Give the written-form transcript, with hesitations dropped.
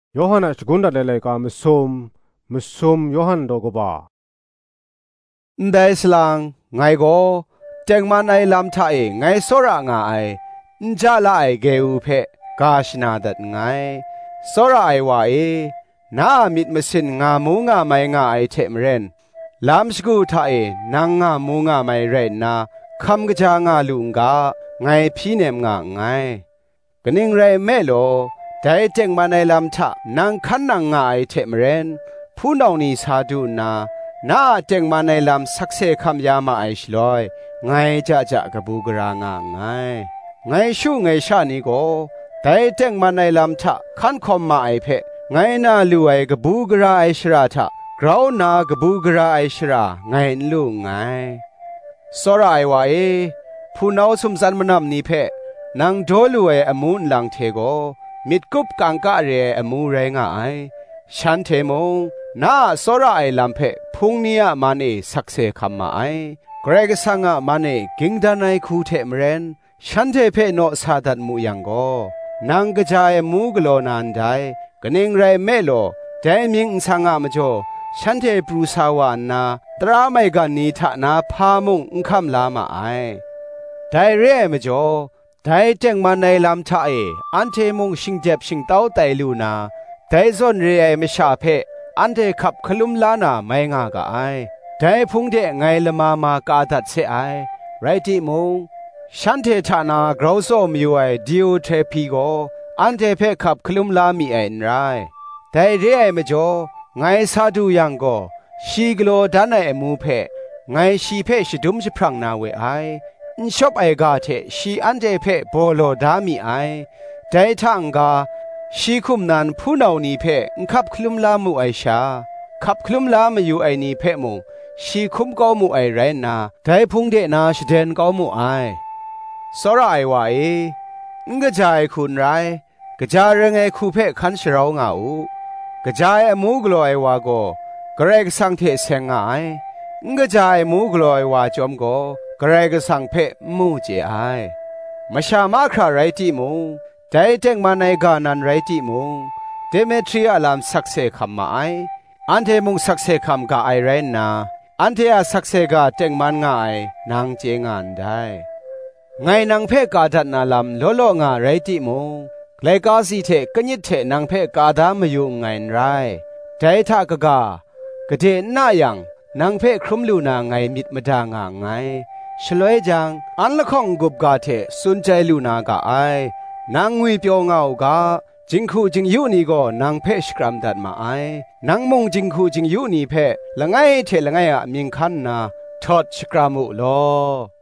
요한아 죽은다 렐레가 무솜 요한도 고바 ได้สลางไงก็แจงมันไอลำท่าไงสระงาไอจะละไอเกวเพกาชนาดัดไงสระไอว่าน้ามิดมาสินงามูงาไม่งาไอเทมเรนลำสกูท่านางงามูงาไม่เรนนาคำกะจางาลุงกาไงพี่เนมงาไงกนิ่งไรแม่โลได้แจงมันไอลำท่านางขันนางงาไอเทมเรนผู้น้องนี่สาดูนาน้าเจงมาในลำสักเซคำยามาไอชลอยไงจะกบูกรางาไงชูไงชานีโกแต่เจงมาในลำทะขันคอมมาไอเพไงน่าลูไอกบูกราไอชราทะกราวนากบูกราไอชราไงลูไงสระไอว่าผู้น้าสมสันมนำนี้เพนางโดลูไออมูนลังเทโกมิดกุบกังกะเรอมูเรงาไอฉันเทมงน้าสระไอลำเพพุงเนียมันสักเซคำมาไอเกรกสังะมันกิงดานไอคูเทมเรนฉันเทเพโนสาดัดมูยังโกนางกระจายมูกโลนันไดกนิงไรเมโลแต่มิงสังะมจ่อฉันเทปรูสาวานาตราไม่กันนี้ทะนาพามุงคำลามาไอได้เร่มจ่อได้เจงมันในลำทะอันเทมุงชิงเจ็บชิงเต้าไตลูนาแต่ส่วนเรียไม่ชาเพอันเทขับขลุมลานาไม่งากะไอแต่พุงเดไงละมากาดัดเสไอไรที่มุงฉันเทฐานากราวโซมอยู่ไอดิวเทพีโกอันเทเพขับขลุมลามีไอไรแต่เรียไม่จ่อไงซาดูยังโกชีกโลดานไอมูเพไงชีเพชดุมชิพรังนาเวไอชอบไอกาเทชีอันเทเพโบโลดามีไอแต่ทังกาชีคุมนันผู้นานีเพขับคลุมลามูไอชาขับคลุมลามาอยู่ไอนีเพมุงชีคุมก็มูไอไรนาแต่พุงเดนาชเดนก็มูไอสระไอว่ากระจายคุณไรกระจายเรื่องไอคูเพขันชราวงากระจายมูกลอยว่าโกกระไรก็สังเทเสงไอกระจายมูกลอยว่าจอมโกกระไรก็สังเพมูเจไอมาชามาคราไรที่มูแต่เจงมาในกานันไรที่มุงเดเมทรีอาลามสักเซคำมาไออันเทมุงสักเซคำกาไอไรนาอันเทอาสักเซกาเจงมันง่ายนางเจงานได้ไงนางเพกาดัดนาลำโลงาไรที่มุงเลกาสีเทกนิดเทนางเพกาดามาอยู่ไงไรแต่ถ้ากะกากะเดน่ายังนางเพครุมลูนาไงมิดมาดางาไงฉลวยจังอันละข้องกุบกาเทสุนใจลูนากาไอนางงุยเปียวงาวกาจิงคูจิงยูนี่ก็นางเพชกรัมดัดมาไอนางมงจิงคูจิงยูนี่เพละไงเทละไงอะมิงคันนาทอดชกรามุโล